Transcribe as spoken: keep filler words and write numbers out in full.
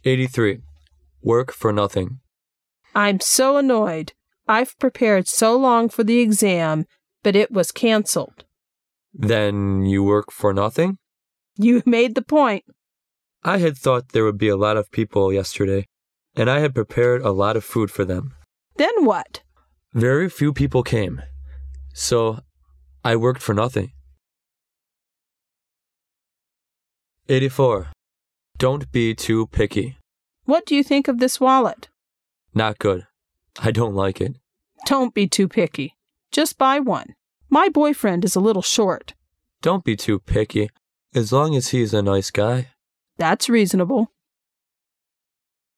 eighty-three. Work for nothing. I'm so annoyed. I've prepared so long for the exam, but it was canceled. Then you work for nothing? You made the point. I had thought there would be a lot of people yesterday, and I had prepared a lot of food for them. Then what? Very few people came, so I worked for nothing. eighty-four. Don't be too picky. What do you think of this wallet? Not good. I don't like it. Don't be too picky. Just buy one. My boyfriend is a little short. Don't be too picky, as long as he's a nice guy. That's reasonable.